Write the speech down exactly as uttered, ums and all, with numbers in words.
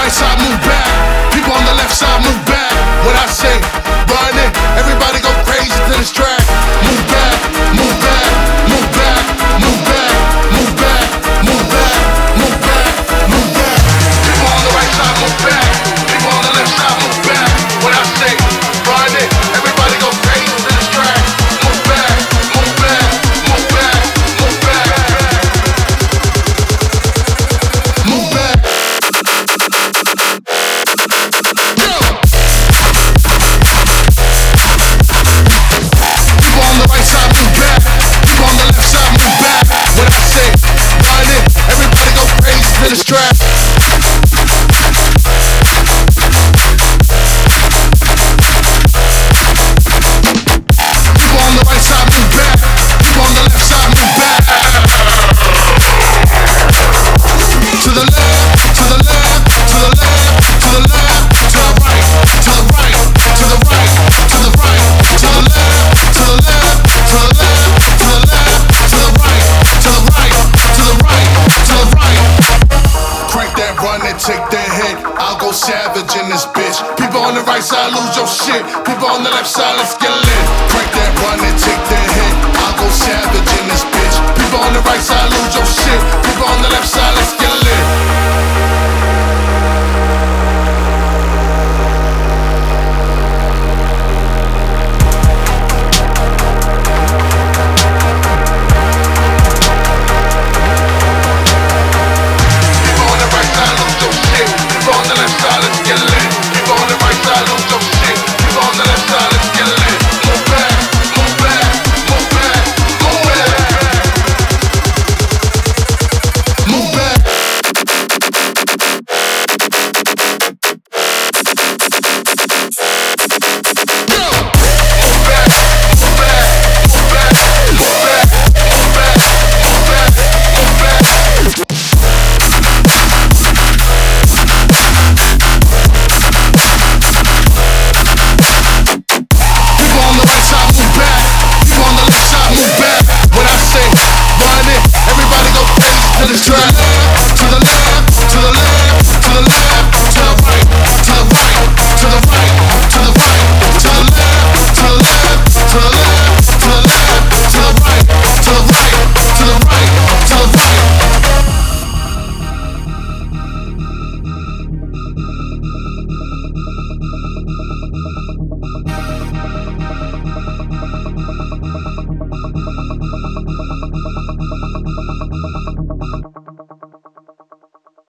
right side, move back. People on the left side, move back. When I say run it, everybody go crazy to this track. Move back, move back, move back, move back, move back, move back, move back, move back. People on the right side, move back. People on the left side, move back. When I say run it, everybody go crazy to this track. Move back, move back, move back, move back, move back. People on the right side, move back. People on the left side, move back. When I say run it, everybody go crazy to this track. People on the right side, move back. People on the left side, move back. To the left, to the left, to the left, to the left, to the right, to the right, to the right, to the right, to the left, to the left, to the left, to the left, to the right, to the right, to the right, to the right. Crank that run and take the hit. I'll go savage in this bitch. People on the right side, lose your shit. People on the left side, let's get lit. Crank that run and take the hit. I'll go savage in this bitch. People on the right side, lose your shit. People on the left side, let's get lit.